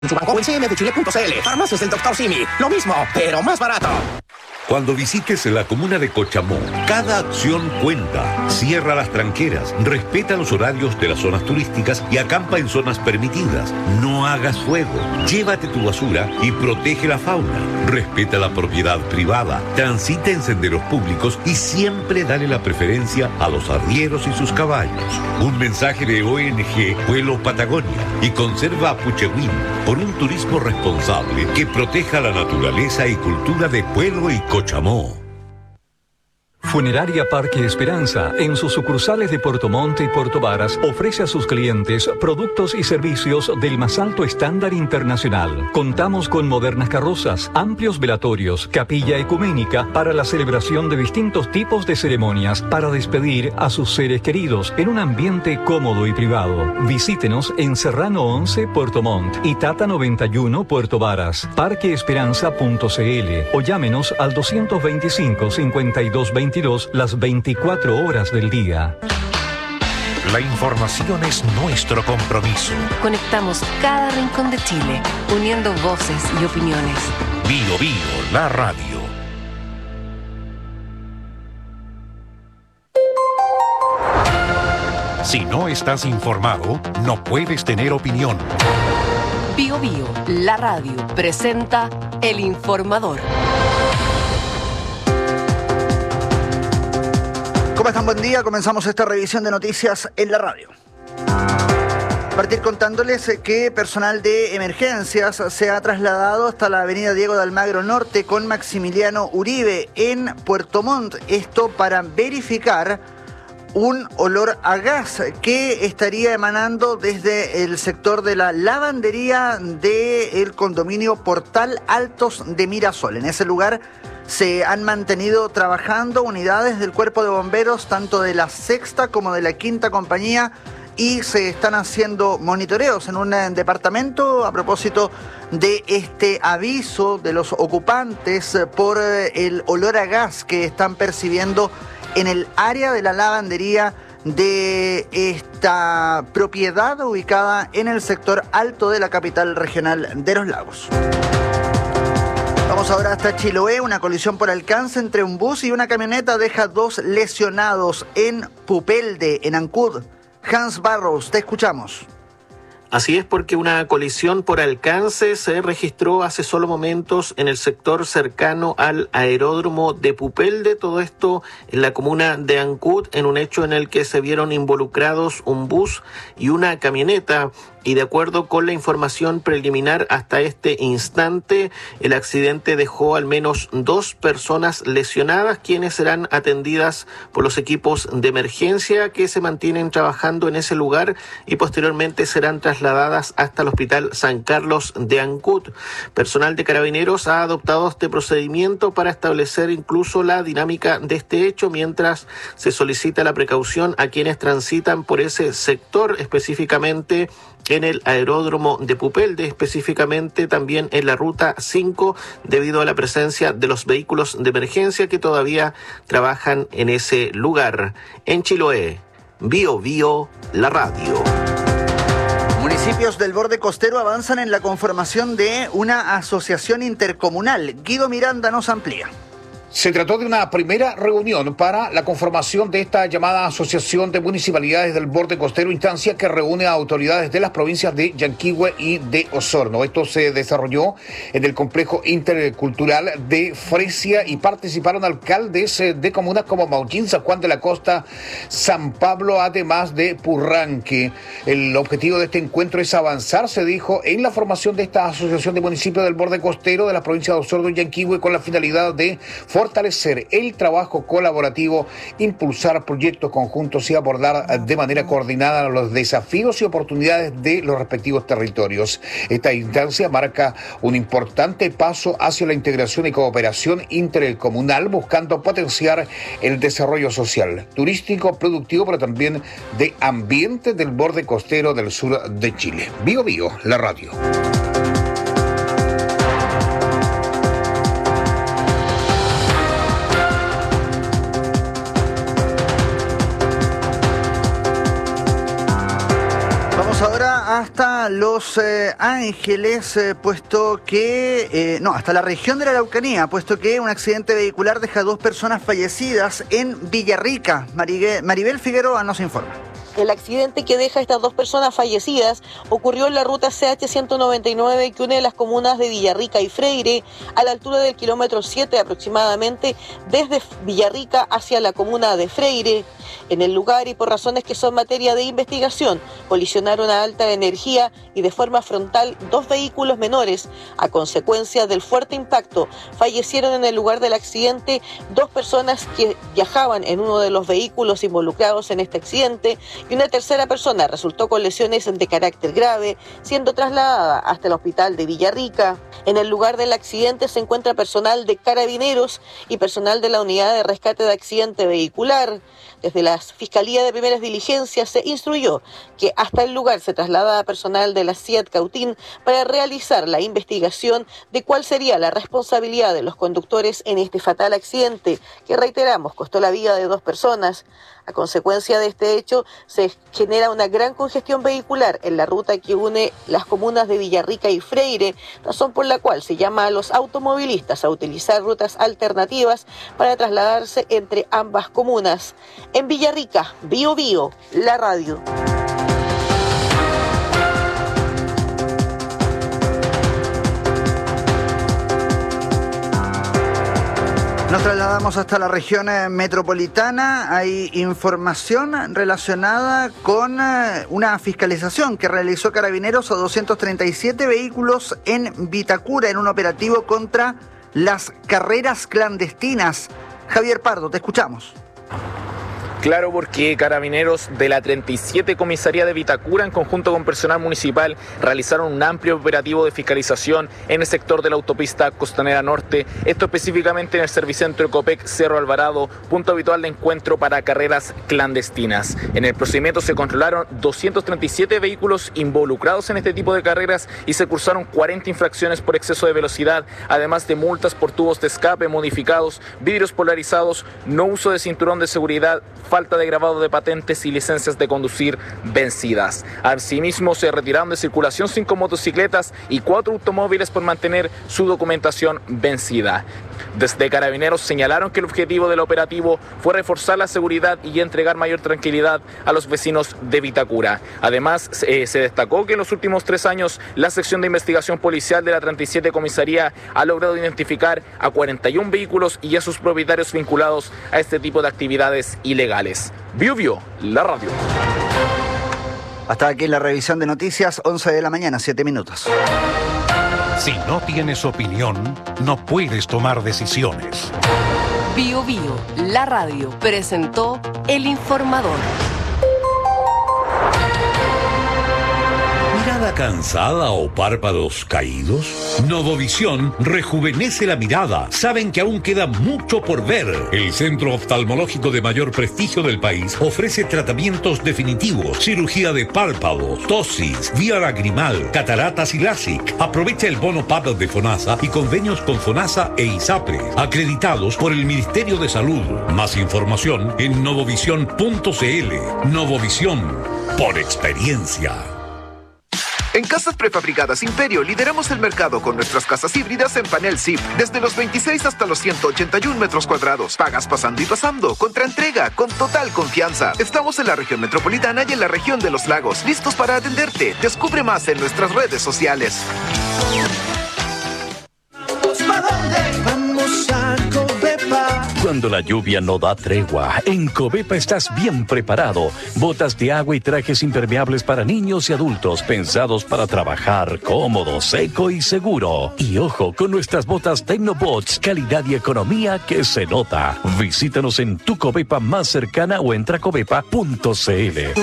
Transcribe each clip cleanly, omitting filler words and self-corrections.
en su banco o en cmfchile.cl. Farmacias del Dr. Simi. Lo mismo, pero más barato. Cuando visites la comuna de Cochamó, cada acción cuenta. Cierra las tranqueras, respeta los horarios de las zonas turísticas y acampa en zonas permitidas. No hagas fuego, llévate tu basura y protege la fauna. Respeta la propiedad privada, transita en senderos públicos y siempre dale la preferencia a los arrieros y sus caballos. Un mensaje de ONG Pueblo Patagonia y Conserva Puchehuín por un turismo responsable que proteja la naturaleza y cultura de Pueblo y Cochamó. Funeraria Parque Esperanza, en sus sucursales de Puerto Montt y Puerto Varas, ofrece a sus clientes productos y servicios del más alto estándar internacional. Contamos con modernas carrozas, amplios velatorios, capilla ecuménica para la celebración de distintos tipos de ceremonias para despedir a sus seres queridos en un ambiente cómodo y privado. Visítenos en Serrano 11, Puerto Montt y Tata 91, Puerto Varas. Parqueesperanza.cl o llámenos al 225-5222 las 24 horas del día. La información es nuestro compromiso. Conectamos cada rincón de Chile, uniendo voces y opiniones. Bio Bio, la radio. Si no estás informado, no puedes tener opinión. Bio Bio, la radio, presenta El Informador. ¿Cómo están? Buen día. Comenzamos esta revisión de noticias en la radio. Partir contándoles que personal de emergencias se ha trasladado hasta la avenida Diego de Almagro Norte con Maximiliano Uribe en Puerto Montt. Esto para verificar un olor a gas que estaría emanando desde el sector de la lavandería del condominio Portal Altos de Mirasol. En ese lugar se han mantenido trabajando unidades del Cuerpo de Bomberos, tanto de la sexta como de la quinta compañía, y se están haciendo monitoreos en un departamento a propósito de este aviso de los ocupantes por el olor a gas que están percibiendo en el área de la lavandería de esta propiedad ubicada en el sector alto de la capital regional de Los Lagos. Vamos ahora hasta Chiloé. Una colisión por alcance entre un bus y una camioneta deja 2 lesionados en Pupelde, en Ancud. Hans Barros, te escuchamos. Así es, porque una colisión por alcance se registró hace solo momentos en el sector cercano al aeródromo de Pupelde, todo esto en la comuna de Ancud, en un hecho en el que se vieron involucrados un bus y una camioneta. Y de acuerdo con la información preliminar hasta este instante, el accidente dejó al menos 2 personas lesionadas, quienes serán atendidas por los equipos de emergencia que se mantienen trabajando en ese lugar y posteriormente serán trasladadas hasta el Hospital San Carlos de Ancud. Personal de Carabineros ha adoptado este procedimiento para establecer incluso la dinámica de este hecho, mientras se solicita la precaución a quienes transitan por ese sector, específicamente en el aeródromo de Pupelde, específicamente también en la ruta 5, debido a la presencia de los vehículos de emergencia que todavía trabajan en ese lugar. En Chiloé, Bio Bio, la radio. Municipios del borde costero avanzan en la conformación de una asociación intercomunal. Guido Miranda nos amplía. Se trató de una primera reunión para la conformación de esta llamada Asociación de Municipalidades del Borde Costero, instancia que reúne a autoridades de las provincias de Yanquihue y de Osorno. Esto se desarrolló en el complejo intercultural de Fresia y participaron alcaldes de comunas como Maullín, San Juan de la Costa, San Pablo, además de Purranque. El objetivo de este encuentro es avanzar, se dijo, en la formación de esta Asociación de Municipios del Borde Costero de las provincias de Osorno y Yanquihue, con la finalidad de fortalecer el trabajo colaborativo, impulsar proyectos conjuntos y abordar de manera coordinada los desafíos y oportunidades de los respectivos territorios. Esta instancia marca un importante paso hacia la integración y cooperación intercomunal, buscando potenciar el desarrollo social, turístico, productivo, pero también de ambiente del borde costero del sur de Chile. Bio Bio, la radio. hasta Los Ángeles, puesto que... hasta la región de la Araucanía, puesto que un accidente vehicular deja 2 personas fallecidas en Villarrica. Maribel Figueroa nos informa. El accidente que deja a estas 2 personas fallecidas ocurrió en la ruta CH-199 que une las comunas de Villarrica y Freire a la altura del kilómetro 7 aproximadamente desde Villarrica hacia la comuna de Freire. En el lugar y por razones que son materia de investigación, colisionaron a alta energía y de forma frontal 2 vehículos menores. A consecuencia del fuerte impacto, fallecieron en el lugar del accidente 2 personas que viajaban en uno de los vehículos involucrados en este accidente y una tercera persona resultó con lesiones de carácter grave, siendo trasladada hasta el hospital de Villarrica. En el lugar del accidente se encuentra personal de Carabineros y personal de la Unidad de Rescate de Accidente Vehicular. Desde la Fiscalía de Primeras Diligencias se instruyó que hasta el lugar se trasladaba personal de la CIAT Cautín para realizar la investigación de cuál sería la responsabilidad de los conductores en este fatal accidente, que reiteramos costó la vida de 2 personas. A consecuencia de este hecho, se genera una gran congestión vehicular en la ruta que une las comunas de Villarrica y Freire, razón por la cual se llama a los automovilistas a utilizar rutas alternativas para trasladarse entre ambas comunas. En Villarrica, Bío Bío, la radio. Nos trasladamos hasta la región metropolitana. Hay información relacionada con una fiscalización que realizó Carabineros a 237 vehículos en Vitacura en un operativo contra las carreras clandestinas. Javier Pardo, te escuchamos. Claro, porque Carabineros de la 37 Comisaría de Vitacura, en conjunto con personal municipal, realizaron un amplio operativo de fiscalización en el sector de la autopista Costanera Norte, esto específicamente en el Servicentro Ecopec Cerro Alvarado, punto habitual de encuentro para carreras clandestinas. En el procedimiento se controlaron 237 vehículos involucrados en este tipo de carreras y se cursaron 40 infracciones por exceso de velocidad, además de multas por tubos de escape modificados, vidrios polarizados, no uso de cinturón de seguridad, falta de grabado de patentes y licencias de conducir vencidas. Asimismo, se retiraron de circulación 5 motocicletas y 4 automóviles por mantener su documentación vencida. Desde Carabineros señalaron que el objetivo del operativo fue reforzar la seguridad y entregar mayor tranquilidad a los vecinos de Vitacura. Además, se destacó que en los últimos 3 años la sección de investigación policial de la 37 Comisaría ha logrado identificar a 41 vehículos y a sus propietarios vinculados a este tipo de actividades ilegales. Bío Bío, la radio. Hasta aquí la revisión de noticias, 11 de la mañana, 7 minutos. Si no tienes opinión, no puedes tomar decisiones. Bío Bío, la radio, presentó El Informador. ¿Mirada cansada o párpados caídos? Novovisión rejuvenece la mirada. Saben que aún queda mucho por ver. El centro oftalmológico de mayor prestigio del país ofrece tratamientos definitivos, cirugía de párpados, tosis, vía lagrimal, cataratas y LASIK. Aprovecha el bono PAP de FONASA y convenios con FONASA e ISAPRE, acreditados por el Ministerio de Salud. Más información en novovisión.cl. Novovisión, por experiencia. En Casas Prefabricadas Imperio lideramos el mercado con nuestras casas híbridas en panel ZIP, desde los 26 hasta los 181 metros cuadrados. Pagas pasando y pasando, contra entrega, con total confianza. Estamos en la región metropolitana y en la región de los lagos, listos para atenderte. Descubre más en nuestras redes sociales. Vamos a Covepa. Cuando la lluvia no da tregua, en Covepa estás bien preparado. Botas de agua y trajes impermeables para niños y adultos, pensados para trabajar cómodo, seco y seguro. Y ojo, con nuestras botas Tecnobots, calidad y economía que se nota. Visítanos en tu Covepa más cercana o entra a covepa.cl.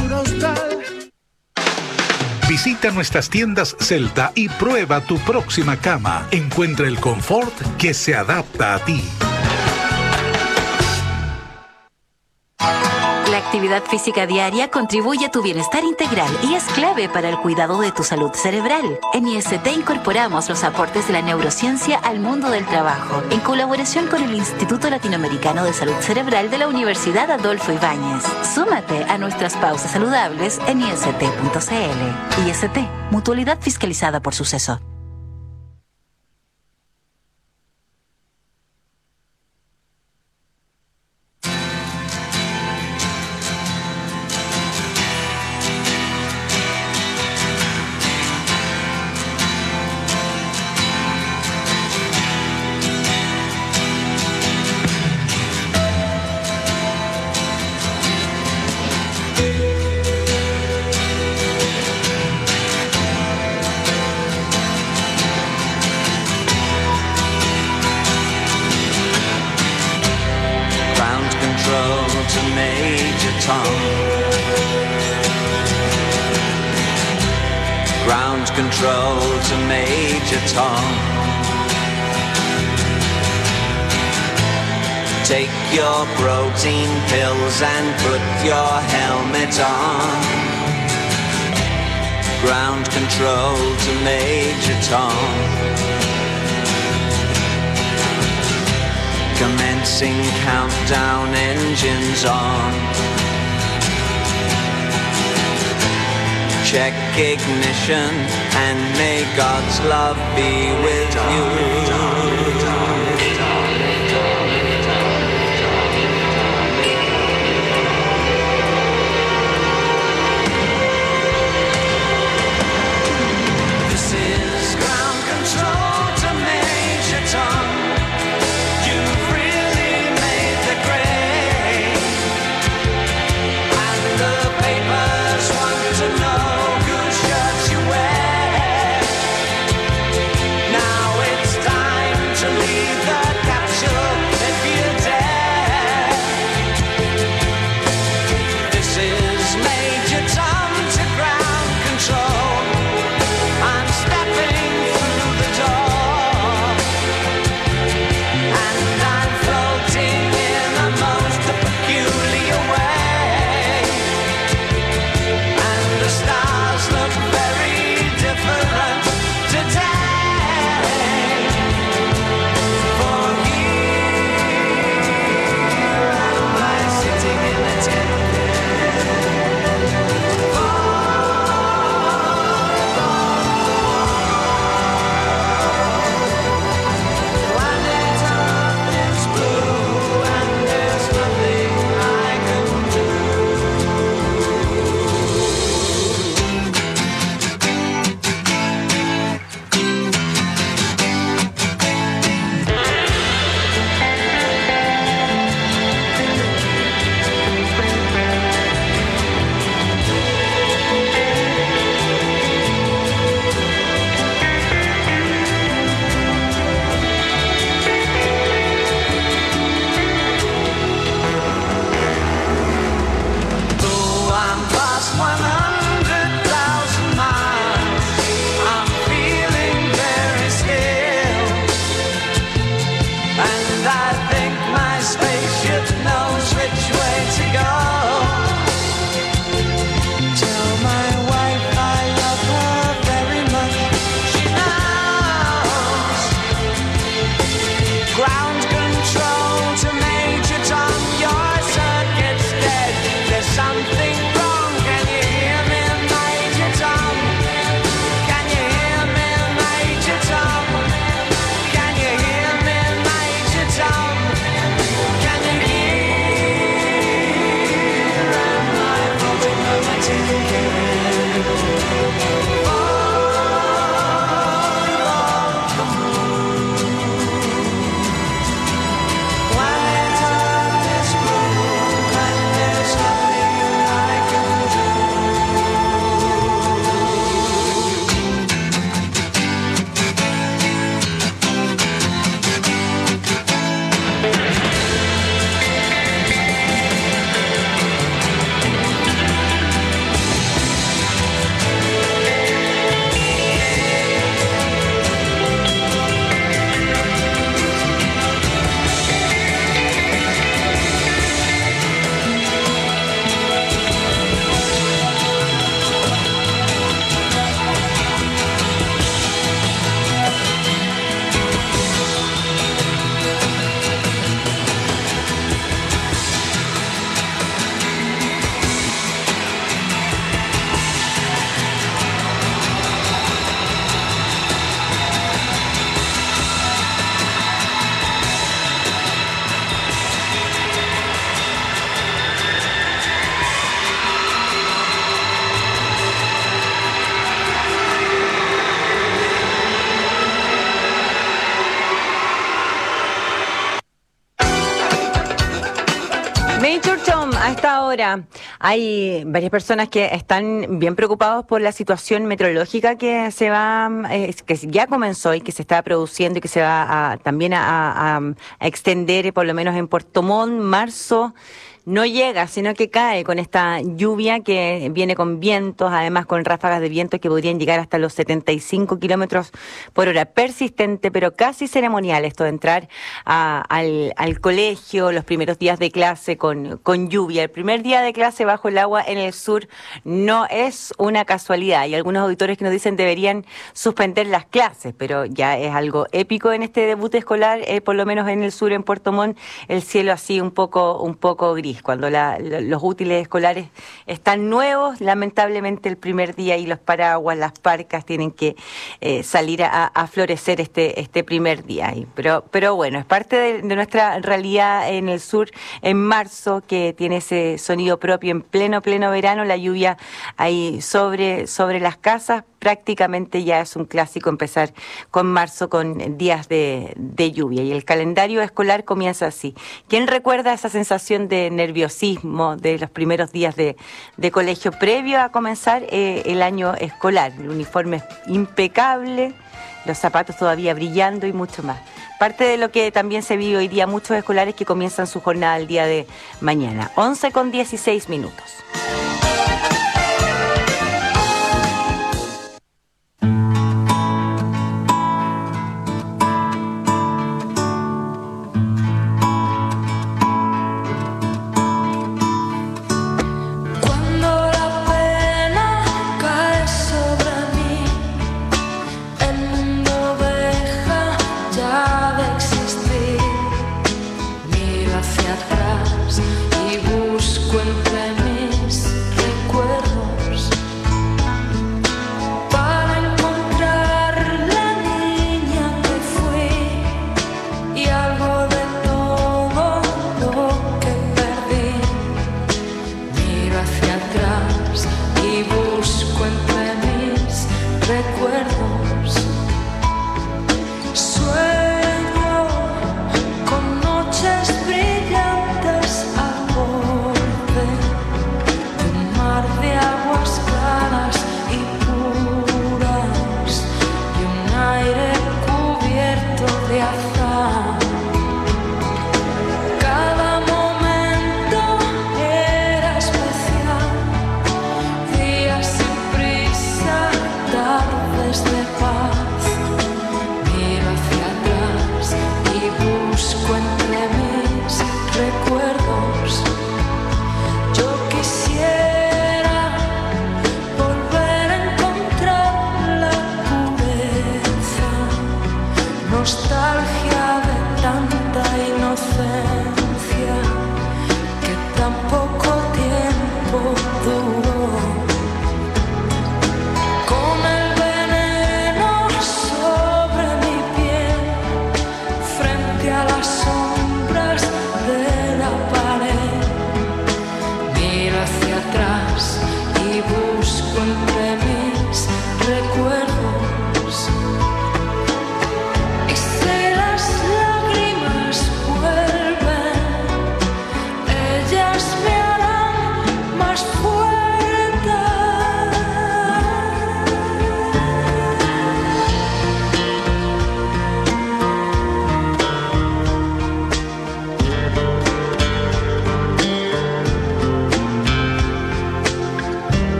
Visita nuestras tiendas Celta y prueba tu próxima cama. Encuentra el confort que se adapta a ti. La actividad actividad física diaria contribuye a tu bienestar integral y es clave para el cuidado de tu salud cerebral. En IST incorporamos los aportes de la neurociencia al mundo del trabajo, en colaboración con el Instituto Latinoamericano de Salud Cerebral de la Universidad Adolfo Ibáñez. Súmate a nuestras pausas saludables en ist.cl. IST, mutualidad fiscalizada por Suceso. Ground control to Major Tom. Take your protein pills and put your helmet on. Ground control to Major Tom. Commencing countdown, engines on. Check ignition and may God's love be with you. This is ground control to Major Tom. You've really made the grade, and the papers want to know whose shirt you wear. Now it's esta hora hay varias personas que están bien preocupados por la situación meteorológica que se va, que ya comenzó y que se está produciendo y que se va también a extender, por lo menos en Puerto Montt. Marzo no llega, sino que cae con esta lluvia que viene con vientos, además con ráfagas de vientos que podrían llegar hasta los 75 kilómetros por hora. Persistente, pero casi ceremonial esto de entrar al colegio, los primeros días de clase con lluvia. El primer día de clase bajo el agua en el sur no es una casualidad. Hay algunos auditores que nos dicen deberían suspender las clases, pero ya es algo épico en este debut escolar, por lo menos en el sur, en Puerto Montt, el cielo así un poco gris. Cuando los útiles escolares están nuevos, lamentablemente el primer día y los paraguas, las parcas tienen que salir a florecer este primer día. Pero bueno, es parte de nuestra realidad en el sur en marzo, que tiene ese sonido propio en pleno verano, la lluvia ahí sobre las casas. Prácticamente ya es un clásico empezar con marzo con días de lluvia, y el calendario escolar comienza así. ¿Quién recuerda esa sensación de nerviosismo de los primeros días de colegio previo a comenzar el año escolar? El uniforme impecable, los zapatos todavía brillando y mucho más. Parte de lo que también se vive hoy día, muchos escolares que comienzan su jornada el día de mañana. 11:16. Nostalgia.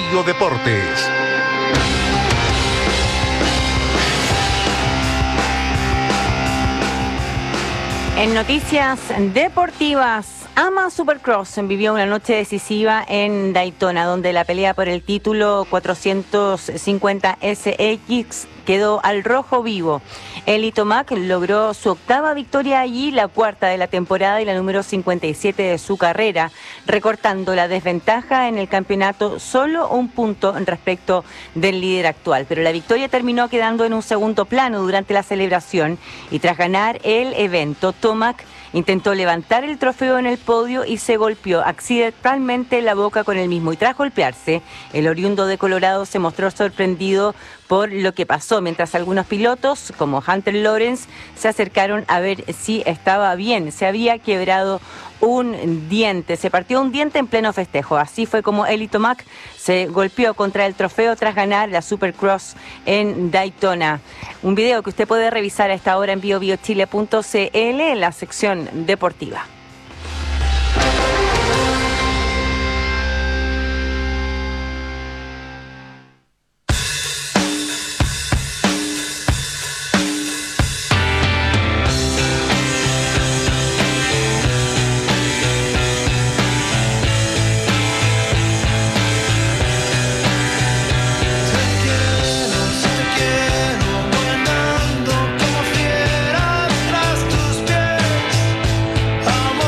Radio Deportes. En noticias deportivas, AMA Supercross vivió una noche decisiva en Daytona, donde la pelea por el título 450 SX quedó al rojo vivo. Eli Tomac logró su octava victoria allí, la cuarta de la temporada y la número 57 de su carrera, recortando la desventaja en el campeonato solo un punto respecto del líder actual. Pero la victoria terminó quedando en un segundo plano durante la celebración y tras ganar el evento, Tomac intentó levantar el trofeo en el podio y se golpeó accidentalmente la boca con el mismo. Y tras golpearse, el oriundo de Colorado se mostró sorprendido por lo que pasó, mientras algunos pilotos, como Hunter Lawrence, se acercaron a ver si estaba bien. Se había quebrado un diente, se partió un diente en pleno festejo. Así fue como Eli Tomac se golpeó contra el trofeo tras ganar la Supercross en Daytona. Un video que usted puede revisar a esta hora en biobiochile.cl en la sección deportiva. Como fiera tras tus pies,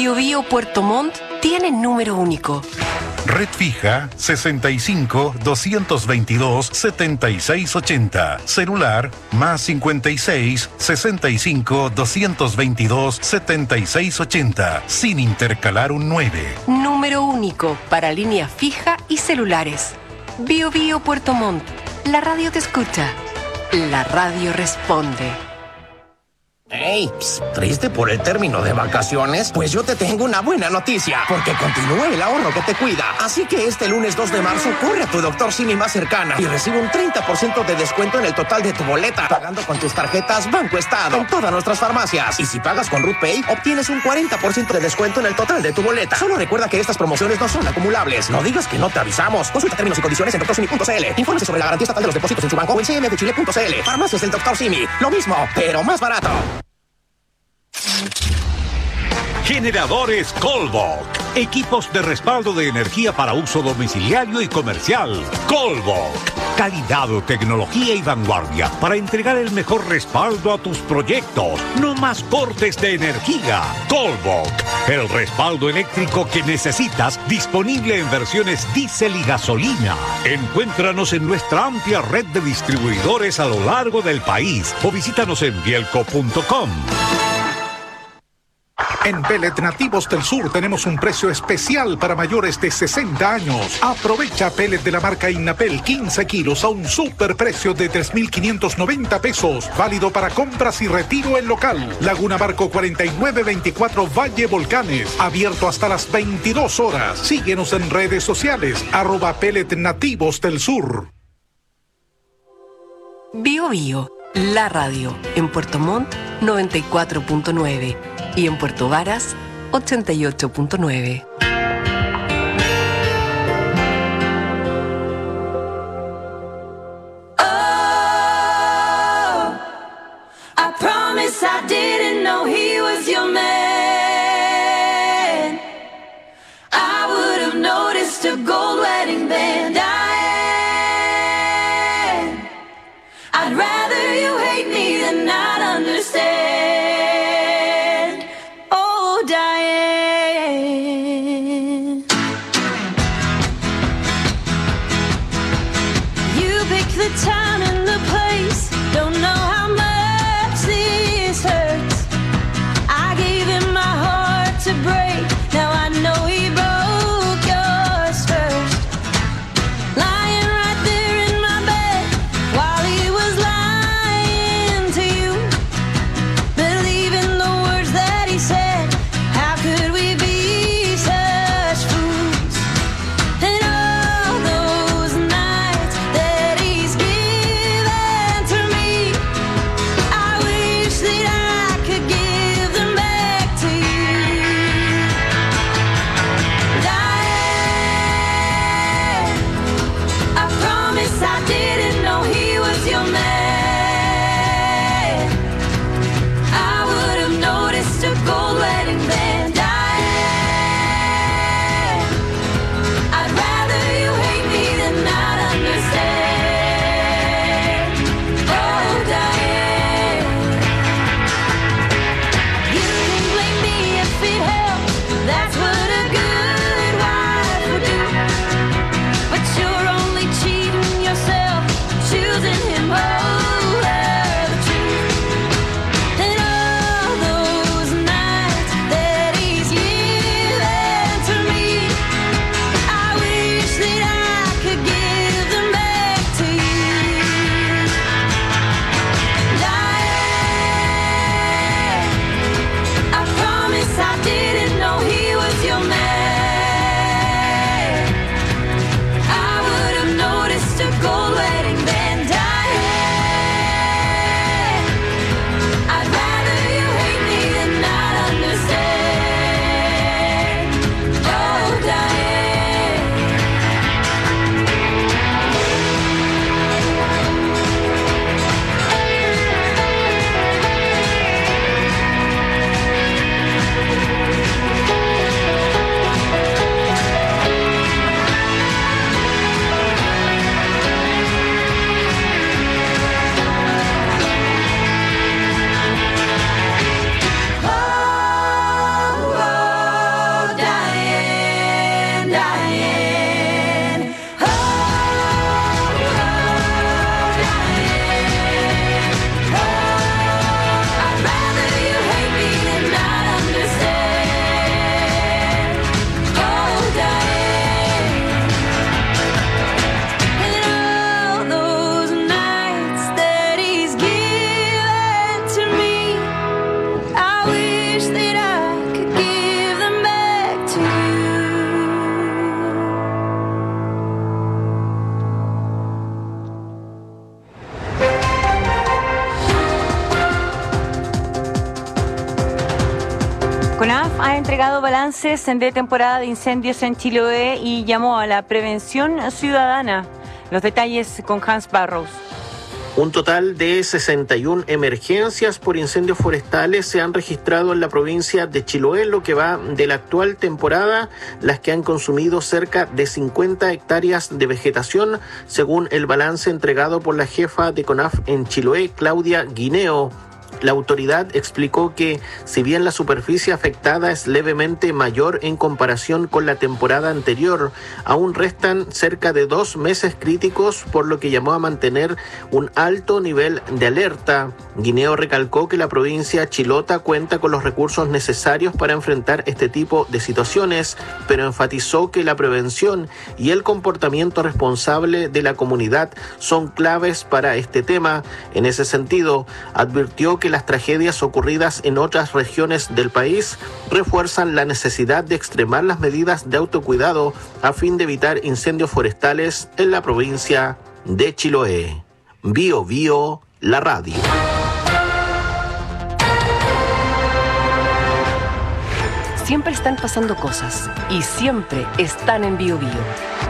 BioBio Puerto Montt tiene número único. Red fija 65 222 7680. Celular más 56 65 222 7680. Sin intercalar un 9. Número único para línea fija y celulares. BioBio Puerto Montt. La radio te escucha. La radio responde. Hey, ¿triste por el término de vacaciones? Pues yo te tengo una buena noticia, porque continúa el ahorro que te cuida. Así que este lunes 2 de marzo corre a tu Dr. Simi más cercana y recibe un 30% de descuento en el total de tu boleta, pagando con tus tarjetas Banco Estado en todas nuestras farmacias. Y si pagas con RutPay, obtienes un 40% de descuento en el total de tu boleta. Solo recuerda que estas promociones no son acumulables. No digas que no te avisamos. Consulta términos y condiciones en drsimi.cl. Infórmese sobre la garantía estatal de los depósitos en su banco o en cmfchile.cl. Farmacias del Dr. Simi. Lo mismo, pero más barato. Generadores Colbok. Equipos de respaldo de energía para uso domiciliario y comercial. Colbok. Calidad, tecnología y vanguardia para entregar el mejor respaldo a tus proyectos. No más cortes de energía. Colbok. El respaldo eléctrico que necesitas, disponible en versiones diésel y gasolina. Encuéntranos en nuestra amplia red de distribuidores a lo largo del país o visítanos en bielco.com. En Pellet Nativos del Sur tenemos un precio especial para mayores de 60 años. Aprovecha pellet de la marca Innapel 15 kilos a un superprecio de 3.590 pesos. Válido para compras y retiro en local. Laguna Barco 4924 Valle Volcanes. Abierto hasta las 22 horas. Síguenos en redes sociales. @Pellet Nativos del Sur. BioBio, la radio. En Puerto Montt, 94.9. Y en Puerto Varas, 88.9. I promise I didn't know he was your man. I would have noticed a gold wedding band. Diane, I'd rather you hate me than not understand. Oh, Diane, you pick the time and the place. Don't know how much this hurts. I gave ha entregado balances de temporada de incendios en Chiloé y llamó a la prevención ciudadana. Los detalles con Hans Barrows. Un total de 61 emergencias por incendios forestales se han registrado en la provincia de Chiloé, lo que va de la actual temporada, las que han consumido cerca de 50 hectáreas de vegetación, según el balance entregado por la jefa de CONAF en Chiloé, Claudia Guineo. La autoridad explicó que, si bien la superficie afectada es levemente mayor en comparación con la temporada anterior, aún restan cerca de 2 meses críticos, por lo que llamó a mantener un alto nivel de alerta. Guineo recalcó que la provincia chilota cuenta con los recursos necesarios para enfrentar este tipo de situaciones, pero enfatizó que la prevención y el comportamiento responsable de la comunidad son claves para este tema. En ese sentido, advirtió que las tragedias ocurridas en otras regiones del país refuerzan la necesidad de extremar las medidas de autocuidado a fin de evitar incendios forestales en la provincia de Chiloé. Bio Bio, la radio. Siempre están pasando cosas y siempre están en Bio Bio.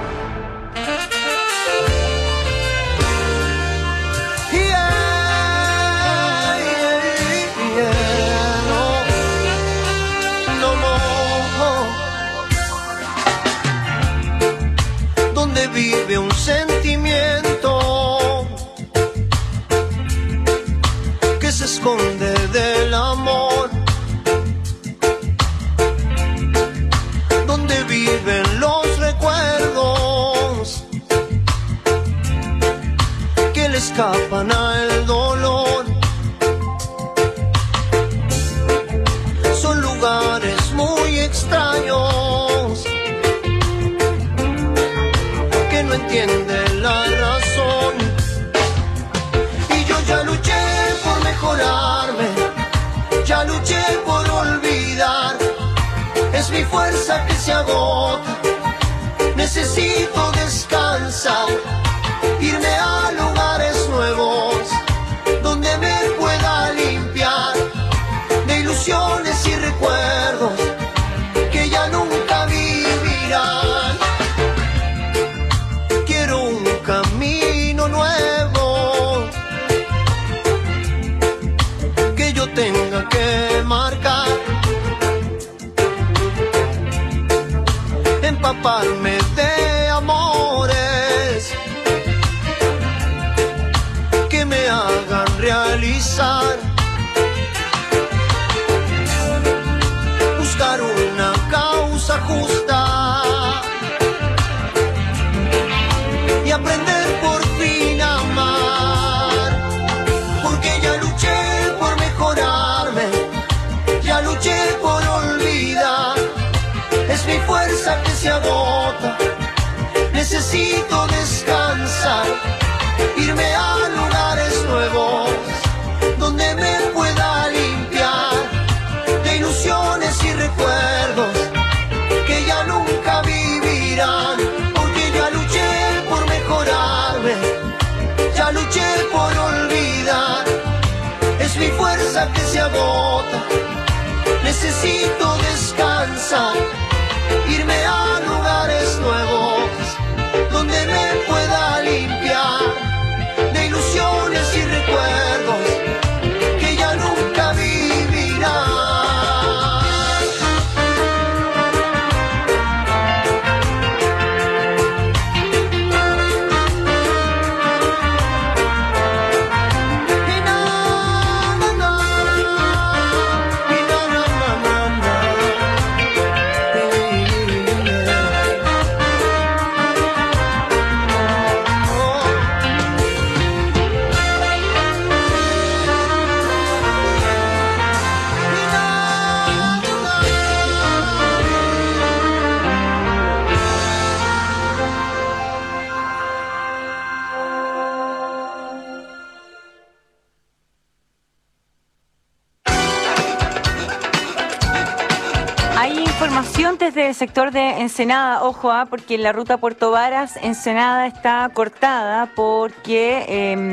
Vive un sentimiento que se esconde del amor, donde viven los recuerdos que le escapan al dolor. Son lugares muy extraños que no entiende la razón, y yo ya luché por mejorarme, ya luché por olvidar, es mi fuerza que se agota, necesito descansar, irme a lugares nuevos, donde me pueda limpiar de ilusiones y recuerdos que ya nunca vivirán. Camino nuevo que yo tenga que marcar, empaparme de amores que me hagan realizar, buscar una causa justa y aprender por fin a amar, porque ya luché por mejorarme, ya luché por olvidar, es mi fuerza que se agota, necesito descansar, irme a lugares nuevos, donde me pueda limpiar de ilusiones y recuerdos que ya nunca vivirán. Ya luché por olvidar, es mi fuerza que se agota, necesito descansar, irme a lugares nuevos, donde me pueda limpiar de ilusiones y recuerdos que ya nunca vivirán. Desde el sector de Ensenada, ojo, porque la ruta Puerto Varas, Ensenada está cortada porque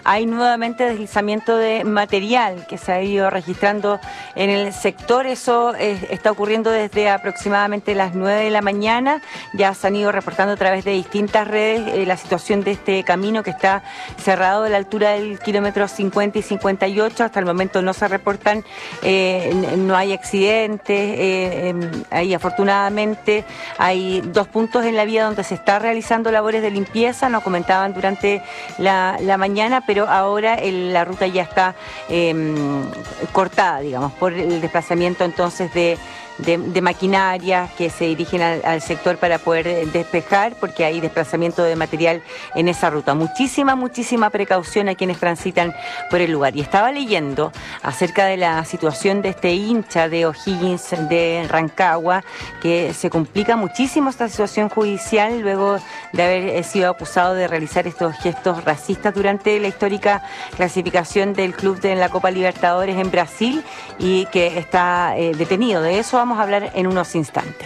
hay nuevamente deslizamiento de material que se ha ido registrando en el sector. Eso está ocurriendo desde aproximadamente las 9 de la mañana. Ya se han ido reportando a través de distintas redes la situación de este camino que está cerrado a la altura del kilómetro 50 y 58. Hasta el momento no se reportan, no hay accidentes. Ahí afortunadamente hay 2 puntos en la vía donde se está realizando labores de limpieza, nos comentaban durante la mañana, pero ahora la ruta ya está cortada, digamos, por el desplazamiento entonces de maquinaria que se dirigen al sector para poder despejar, porque hay desplazamiento de material en esa ruta. Muchísima precaución a quienes transitan por el lugar. Y estaba leyendo acerca de la situación de este hincha de O'Higgins de Rancagua, que se complica muchísimo esta situación judicial luego de haber sido acusado de realizar estos gestos racistas durante la histórica clasificación del club de la Copa Libertadores en Brasil, y que está detenido. De eso vamos a hablar en unos instantes.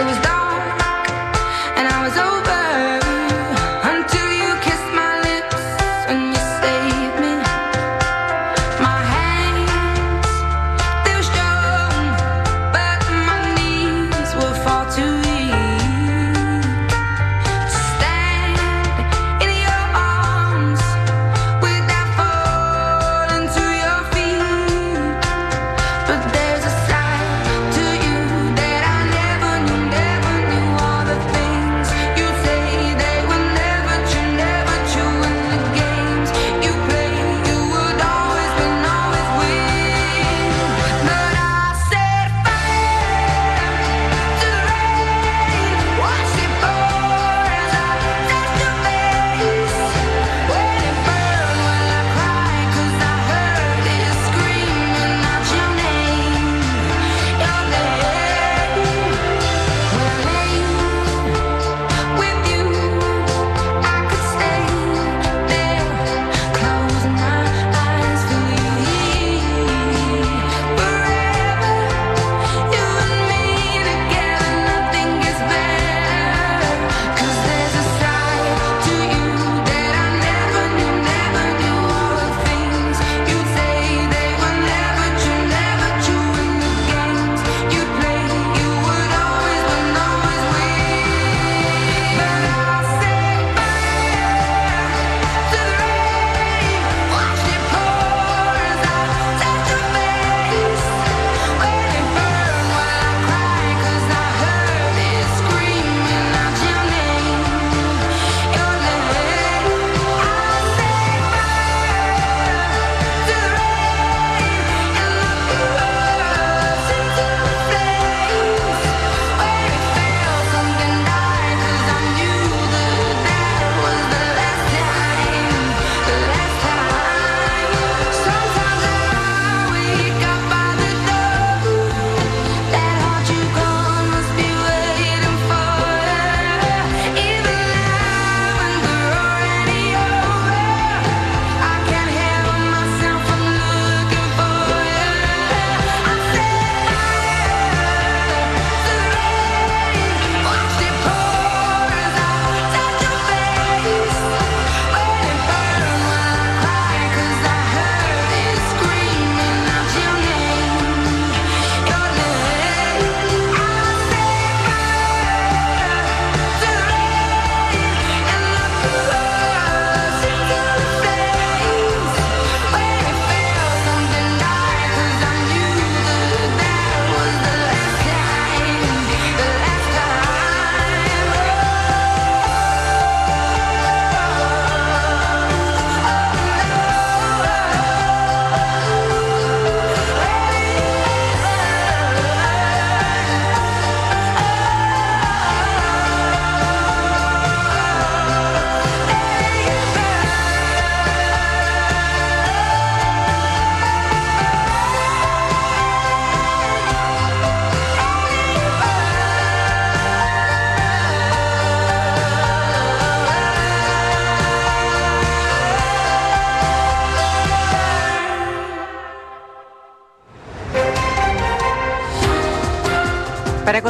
Until you kissed my lips.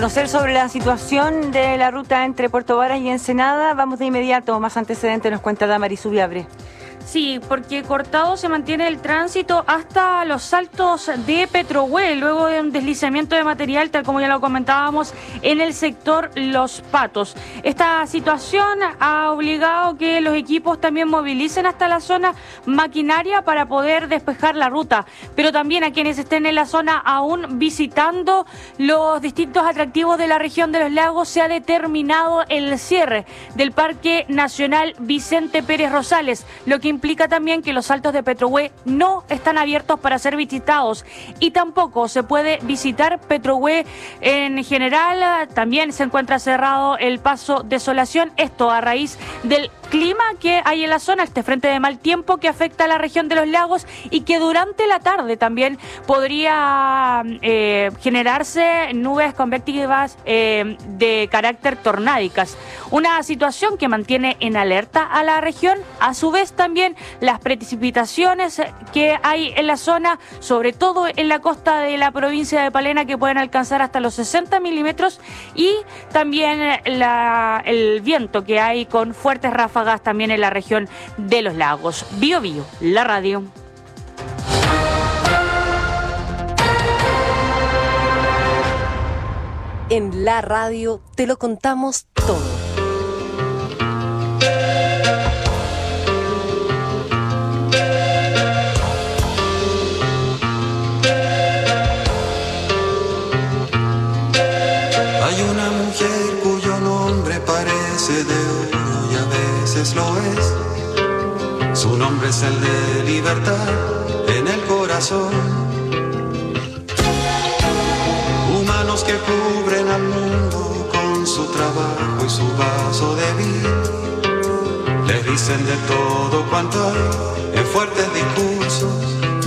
conocer sobre la situación de la ruta entre Puerto Varas y Ensenada. Vamos de inmediato, más antecedentes nos cuenta Damaris Ubiabre. Sí, porque cortado se mantiene el tránsito hasta los saltos de Petrohue, luego de un deslizamiento de material, tal como ya lo comentábamos, en el sector Los Patos. Esta situación ha obligado que los equipos también movilicen hasta la zona maquinaria para poder despejar la ruta, pero también a quienes estén en la zona aún visitando los distintos atractivos de la región de los lagos, se ha determinado el cierre del Parque Nacional Vicente Pérez Rosales, lo que implica también que los saltos de Petrohue no están abiertos para ser visitados y tampoco se puede visitar Petrohue en general. También se encuentra cerrado el paso Desolación, esto a raíz del clima que hay en la zona, este frente de mal tiempo que afecta a la región de los lagos y que durante la tarde también podría generarse nubes convectivas de carácter tornádicas. Una situación que mantiene en alerta a la región, a su vez también las precipitaciones que hay en la zona, sobre todo en la costa de la provincia de Palena, que pueden alcanzar hasta los 60 milímetros, y también el viento que hay con fuertes ráfagas también en la región de los lagos. Bío Bío, la radio. En la radio te lo contamos todo. Hay una mujer cuyo nombre parece de oro y a veces lo es. Su nombre es el de libertad en el corazón. Humanos que cubren al mundo con su trabajo y su vaso de vino. Le dicen de todo cuanto hay en fuertes discursos.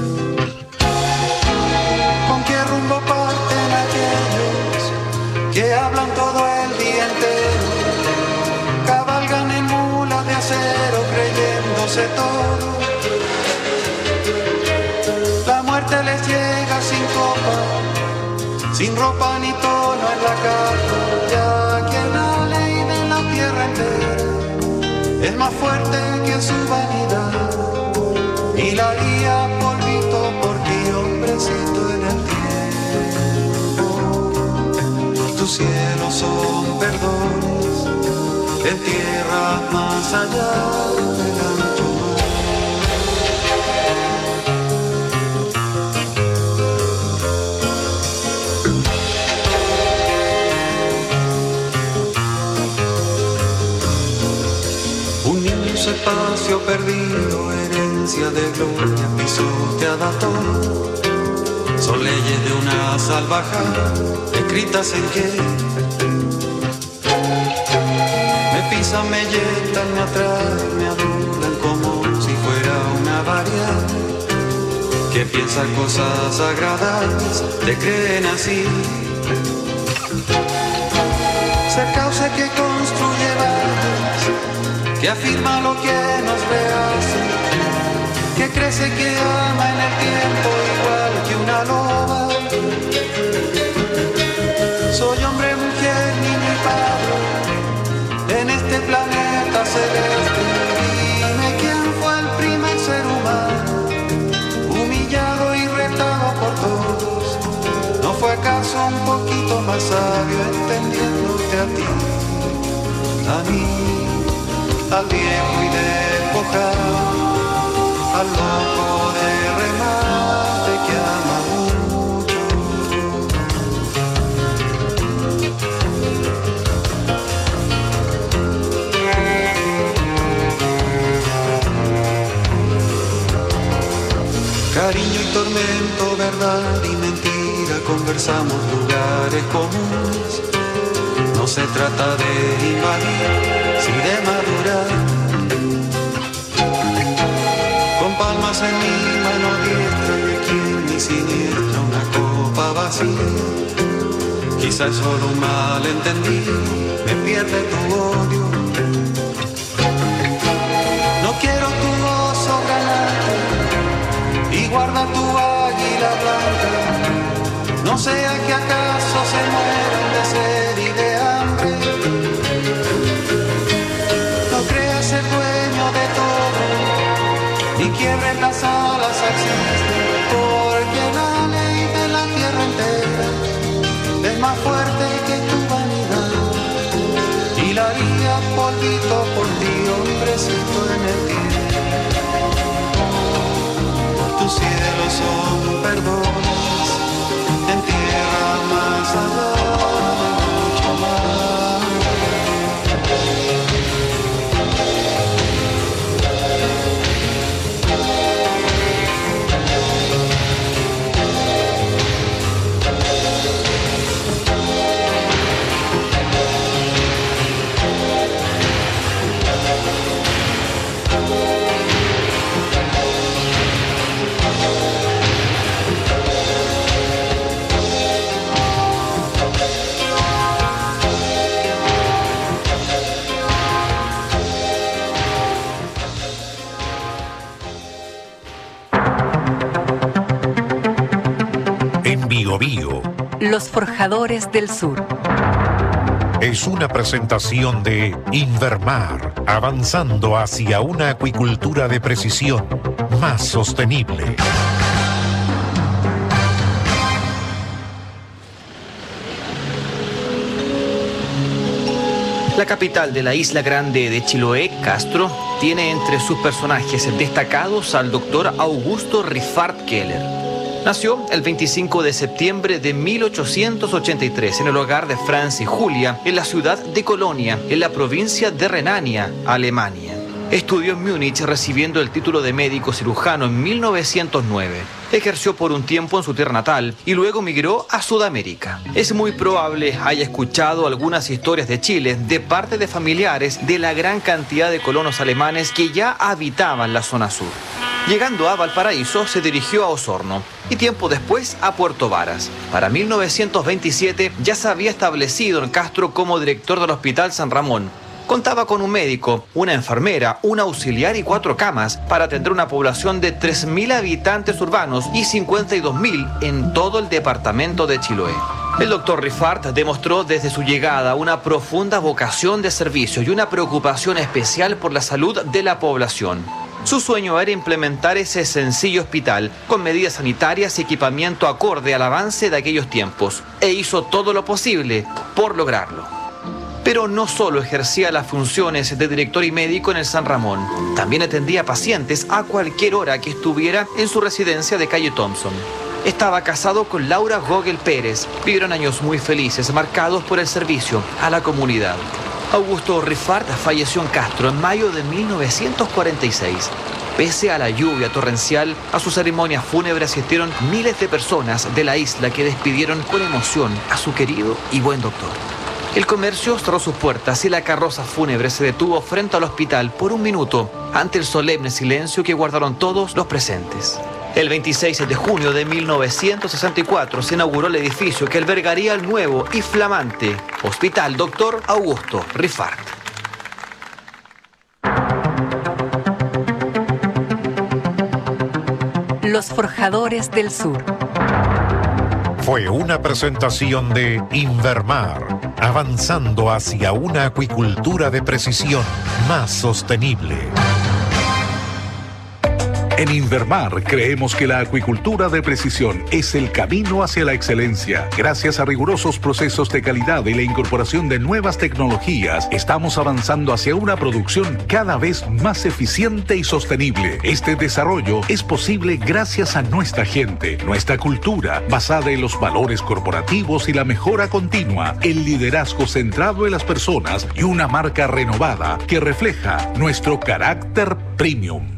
¿Con qué rumbo parten aquellos que hablan todo el día entero? Cabalgan en mulas de acero creyéndose todo. La muerte les llega sin copa, sin ropa ni tono en la cara, ya que la ley de la tierra entera es más fuerte que su vanidad y la haría polvito por ti, hombrecito en el tiempo. Tus cielos son perdones en tierras más allá del ancho mar. Espacio perdido, herencia de gloria pisoteada todo. Son leyes de una salvajada escritas en que me pisan, me yetan, me atraen, me adulan como si fuera una variable que piensa cosas sagradas, te creen así. Ser causa que construye valles, que afirma lo que nos rehace, que crece, que ama en el tiempo igual que una loba. Soy hombre, mujer, niño y padre en este planeta celeste. Dime quién fue el primer ser humano, humillado y retado por todos. ¿No fue acaso un poquito más sabio entendiéndote a ti, a mí, al viejo y despojado, al loco de remate que ama mucho? Cariño y tormento, verdad y mentira, conversamos lugares comunes. No se trata de invadir, si de madurar. Con palmas en mi mano diestra y aquí en mi siniestra una copa vacía. Quizá es solo un malentendido, me pierde tu odio. No quiero tu oso galante y guarda tu águila blanca. No sea que acaso se mueran de sed todito por ti, hombrecito en el tiempo. Tus cielos son perdones, en tierra más allá de mucho más. Bio Bio. Los Forjadores del Sur. Es una presentación de Invermar, avanzando hacia una acuicultura de precisión más sostenible. La capital de la isla grande de Chiloé, Castro, tiene entre sus personajes destacados al doctor Augusto Riffard Keller. Nació el 25 de septiembre de 1883 en el hogar de Franz y Julia, en la ciudad de Colonia, en la provincia de Renania, Alemania. Estudió en Múnich recibiendo el título de médico cirujano en 1909. Ejerció por un tiempo en su tierra natal y luego migró a Sudamérica. Es muy probable haya escuchado algunas historias de Chile de parte de familiares de la gran cantidad de colonos alemanes que ya habitaban la zona sur. Llegando a Valparaíso, se dirigió a Osorno y tiempo después a Puerto Varas. Para 1927 ya se había establecido en Castro como director del Hospital San Ramón. Contaba con un médico, una enfermera, un auxiliar y 4 camas para atender una población de 3.000 habitantes urbanos y 52.000 en todo el departamento de Chiloé. El doctor Riffard demostró desde su llegada una profunda vocación de servicio y una preocupación especial por la salud de la población. Su sueño era implementar ese sencillo hospital con medidas sanitarias y equipamiento acorde al avance de aquellos tiempos, e hizo todo lo posible por lograrlo. Pero no solo ejercía las funciones de director y médico en el San Ramón, también atendía pacientes a cualquier hora que estuviera en su residencia de calle Thompson. Estaba casado con Laura Gogel Pérez, vivieron años muy felices marcados por el servicio a la comunidad. Augusto Riffard falleció en Castro en mayo de 1946. Pese a la lluvia torrencial, a su ceremonia fúnebre asistieron miles de personas de la isla que despidieron con emoción a su querido y buen doctor. El comercio cerró sus puertas y la carroza fúnebre se detuvo frente al hospital por un minuto ante el solemne silencio que guardaron todos los presentes. El 26 de junio de 1964 se inauguró el edificio que albergaría el nuevo y flamante Hospital Dr. Augusto Riffard. Los Forjadores del Sur. Fue una presentación de Invermar, avanzando hacia una acuicultura de precisión más sostenible. En Invermar creemos que la acuicultura de precisión es el camino hacia la excelencia. Gracias a rigurosos procesos de calidad y la incorporación de nuevas tecnologías, estamos avanzando hacia una producción cada vez más eficiente y sostenible. Este desarrollo es posible gracias a nuestra gente, nuestra cultura, basada en los valores corporativos y la mejora continua, el liderazgo centrado en las personas y una marca renovada que refleja nuestro carácter premium.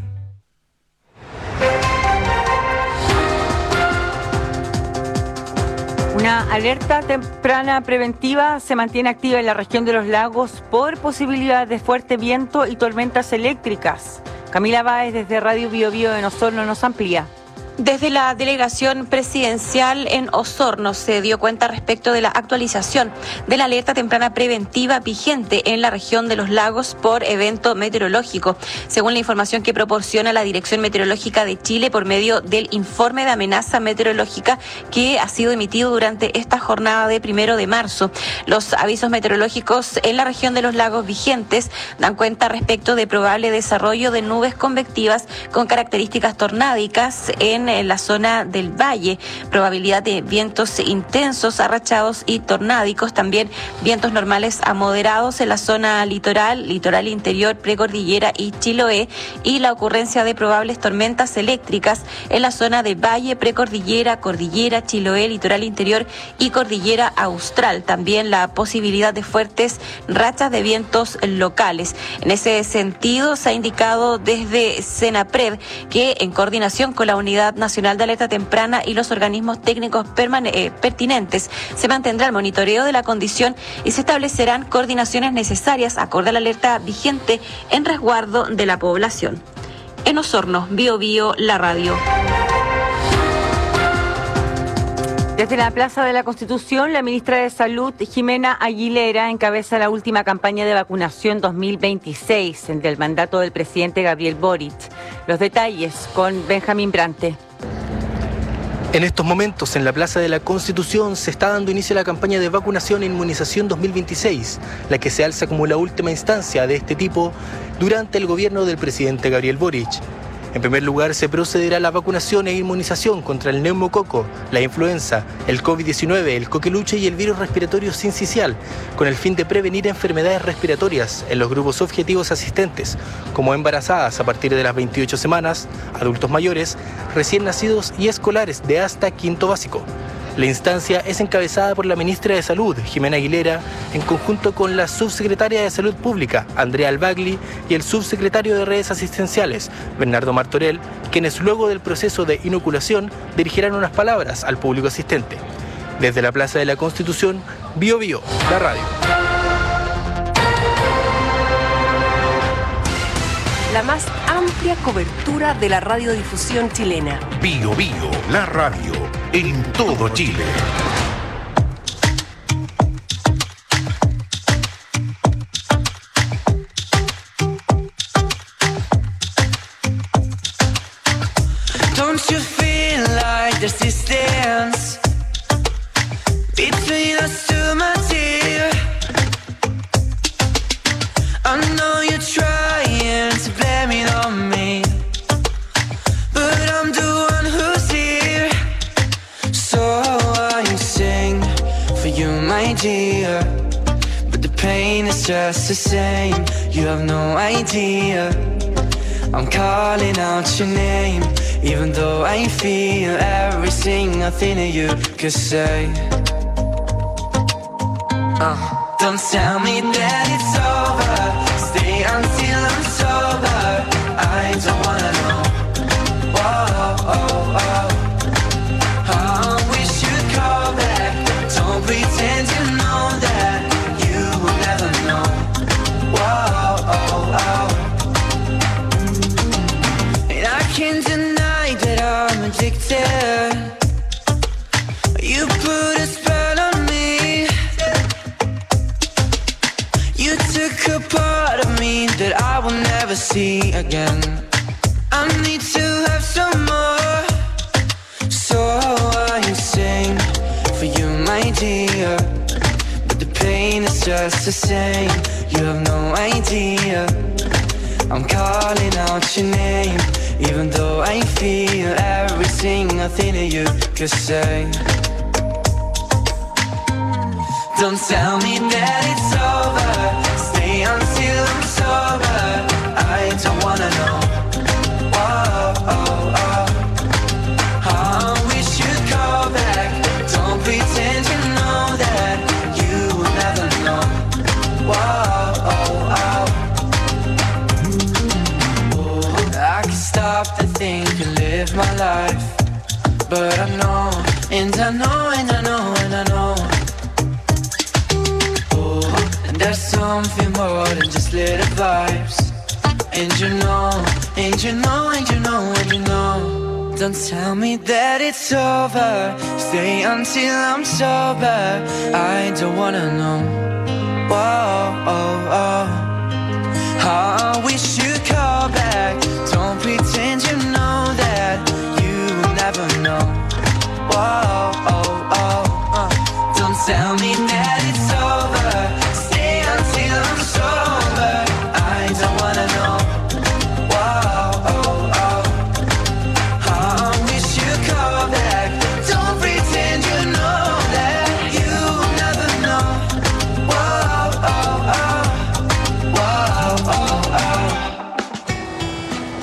Una alerta temprana preventiva se mantiene activa en la región de los lagos por posibilidad de fuerte viento y tormentas eléctricas. Camila Báez desde Radio Bio Bio en Osorno nos amplía. Desde la delegación presidencial en Osorno se dio cuenta respecto de la actualización de la alerta temprana preventiva vigente en la región de los lagos por evento meteorológico. Según la información que proporciona la Dirección Meteorológica de Chile por medio del informe de amenaza meteorológica que ha sido emitido durante esta jornada de 1 de marzo. Los avisos meteorológicos en la región de los lagos vigentes dan cuenta respecto de probable desarrollo de nubes convectivas con características tornádicas en en la zona del valle, probabilidad de vientos intensos, arrachados y tornádicos, también vientos normales a moderados en la zona litoral interior, precordillera y Chiloé, y la ocurrencia de probables tormentas eléctricas en la zona de valle, precordillera, cordillera, Chiloé, litoral interior y cordillera austral. También la posibilidad de fuertes rachas de vientos locales. En ese sentido, se ha indicado desde Senapred que, en coordinación con la Unidad Nacional de Alerta Temprana y los organismos técnicos pertinentes, se mantendrá el monitoreo de la condición y se establecerán coordinaciones necesarias acorde a la alerta vigente en resguardo de la población. En Osorno, Bio Bio, la radio. Desde la Plaza de la Constitución, la ministra de Salud, Jimena Aguilera, encabeza la última campaña de vacunación 2026 del mandato del presidente Gabriel Boric. Los detalles con Benjamín Brante. En estos momentos, en la Plaza de la Constitución, se está dando inicio a la campaña de vacunación e inmunización 2026, la que se alza como la última instancia de este tipo durante el gobierno del presidente Gabriel Boric. En primer lugar, se procederá a la vacunación e inmunización contra el neumococo, la influenza, el COVID-19, el coqueluche y el virus respiratorio sincicial, con el fin de prevenir enfermedades respiratorias en los grupos objetivos asistentes, como embarazadas a partir de las 28 semanas, adultos mayores, recién nacidos y escolares de hasta quinto básico. La instancia es encabezada por la ministra de Salud, Jimena Aguilera, en conjunto con la subsecretaria de Salud Pública, Andrea Albagli, y el subsecretario de Redes Asistenciales, Bernardo Martorell, quienes luego del proceso de inoculación dirigirán unas palabras al público asistente. Desde la Plaza de la Constitución, Bio Bio, la radio. La más amplia cobertura de la radiodifusión chilena. Bio Bio, la radio, en todo Chile. Don't you feel like there's distance between us two, my dear? I know you're trying to blame it on me, but I'm the one who's here. So I sing for you, my dear, but the pain is just the same. You have no idea. I'm calling out your name, even though I feel every single thing that you could say. Don't tell me that it's over, stay until I'm sober. I don't wanna know. Whoa, oh, oh. I wish you'd call back. Don't pretend you know that you will never know. Whoa, oh, oh. And I can't deny that I'm addicted. You put a spell on me. You took a part of me that I will never see again. I need to have some more, so I sing for you, my dear, but the pain is just the same. You have no idea. I'm calling out your name, even though I feel every single thing that you could say. Don't tell me that it's over, stay until I'm sober. I don't wanna know. Whoa, oh, oh. I wish you'd call back. Don't pretend you know that you will never know. Whoa, oh, oh. I can stop to think and live my life, but I know, and I know, and I know, and I know. There's something more than just little vibes. And you know, and you know, and you know, and you know. Don't tell me that it's over, stay until I'm sober. I don't wanna know. Whoa, oh, oh. I wish you'd call back. Don't pretend you know that you will never know. Whoa, oh, oh. Don't tell me that it's over, until I'm sober. I don't wanna know. Whoa, oh, oh. I wish you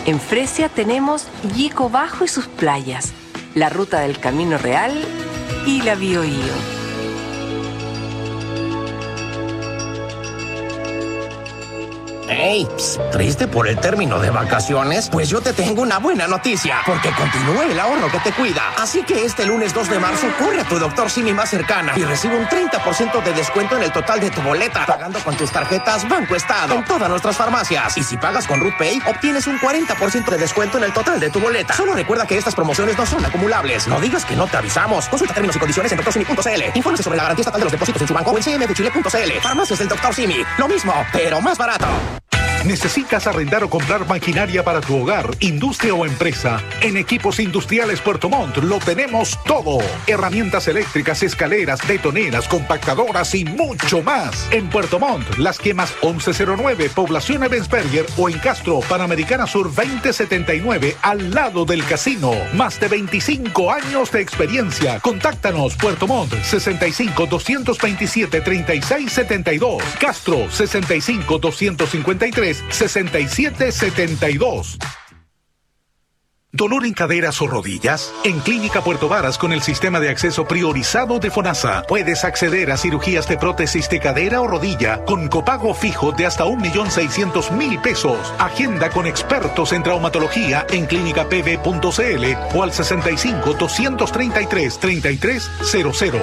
En Fresia tenemos Yico Bajo y sus playas, la ruta del Camino Real y la Biobío. Hey, ¿triste por el término de vacaciones? Pues yo te tengo una buena noticia, porque continúa el ahorro que te cuida. Así que este lunes 2 de marzo corre a tu doctor Simi más cercana y recibe un 30% de descuento en el total de tu boleta, pagando con tus tarjetas Banco Estado en todas nuestras farmacias. Y si pagas con RutPay, obtienes un 40% de descuento en el total de tu boleta. Solo recuerda que estas promociones no son acumulables. No digas que no te avisamos. Consulta términos y condiciones en doctorsimi.cl. Infórmese sobre la garantía estatal de los depósitos en su banco o en cmfchile.cl. Farmacias del Dr. Simi. Lo mismo, pero más barato. ¿Necesitas arrendar o comprar maquinaria para tu hogar, industria o empresa? En Equipos Industriales Puerto Montt lo tenemos todo. Herramientas eléctricas, escaleras, betoneras, compactadoras y mucho más. En Puerto Montt, Las Quemas 1109, Población Ebensberger, o en Castro, Panamericana Sur 2079, al lado del casino. Más de 25 años de experiencia. Contáctanos, Puerto Montt, 65 227 3672. Castro, 65 253 6772. ¿Dolor en caderas o rodillas? En Clínica Puerto Varas, con el sistema de acceso priorizado de FONASA, puedes acceder a cirugías de prótesis de cadera o rodilla con copago fijo de hasta 1.600.000 pesos. Agenda con expertos en traumatología en clínicapv.cl o al 65 233 3300.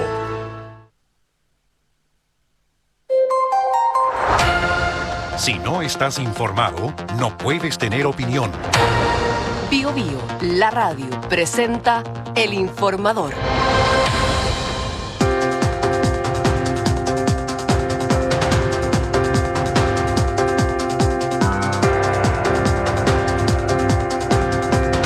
Si no estás informado, no puedes tener opinión. Biobío, la radio, presenta El Informador.